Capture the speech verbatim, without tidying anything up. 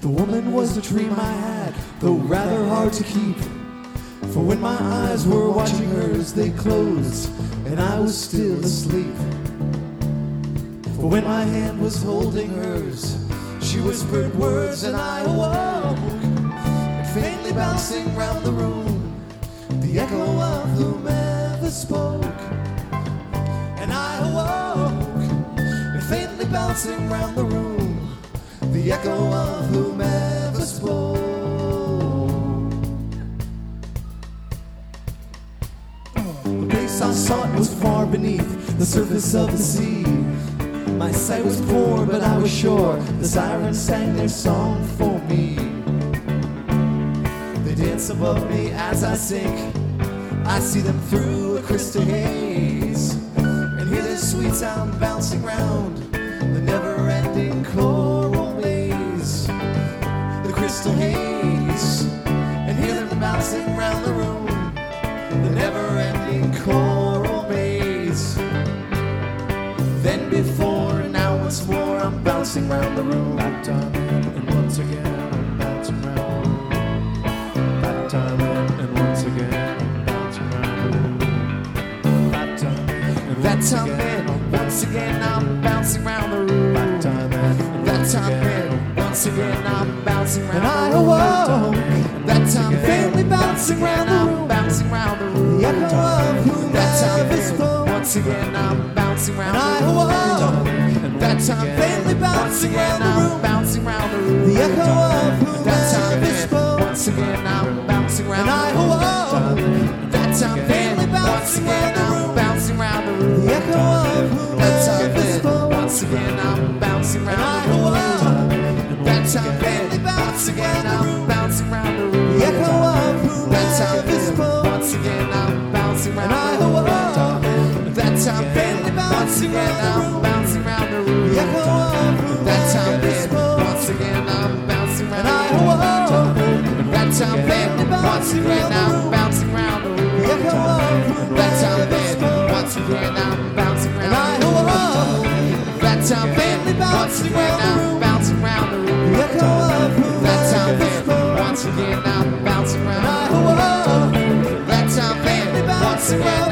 The woman was a dream I had, though rather hard to keep. For when my eyes were watching hers, they closed, and I was still asleep. For when my hand was holding hers, she whispered words and I awoke, and faintly bouncing round the room, the echo of whomever spoke. And I awoke, and faintly bouncing round the room, the echo of whomever spoke. The place I sought was far beneath the surface of the sea. My sight was poor, but I was sure the sirens sang their song for me. They dance above me as I sink. I see them through a crystal haze, and hear their sweet sound bouncing round the never-ending choral maze. The crystal haze, and hear them bouncing round the room, the never-ending choral maze. Then before and now once more I'm bouncing round the room. That time in and once again I'm bouncing round the room. That time in and once again I'm bouncing round the room. That time in and that time in once again I'm bouncing round the room. That time in that time in once again I'm bouncing round. And I awoke. That time faintly bouncing round the room, bouncing round the room. The echo of whom that time is once again I'm bouncing round the room. And I awoke. That time faintly bouncing round the room, bouncing round the room. The echo of whom that time is once again I'm bouncing round. And I awoke. That time faintly bouncing round the room, bouncing round the room. The echo of whom that time is once again I'm bouncing round. And I awoke. That time faintly bouncing again I'm bouncing round the room. The echo of whom that time is once again I'm bouncing round. And I awoke. That time faintly bouncing again I'm bouncing round the room. The echo of whom that time is once again I'm bouncing round. And I awoke. That time faintly bouncing again I'm bouncing round the room. The echo of whom that time is once again I'm bouncing round. And I awoke. That time faintly bouncing again I'm bouncing round the room. The echo of whom that time is once again I'm bouncing round. And I awoke. That time faintly bouncing again.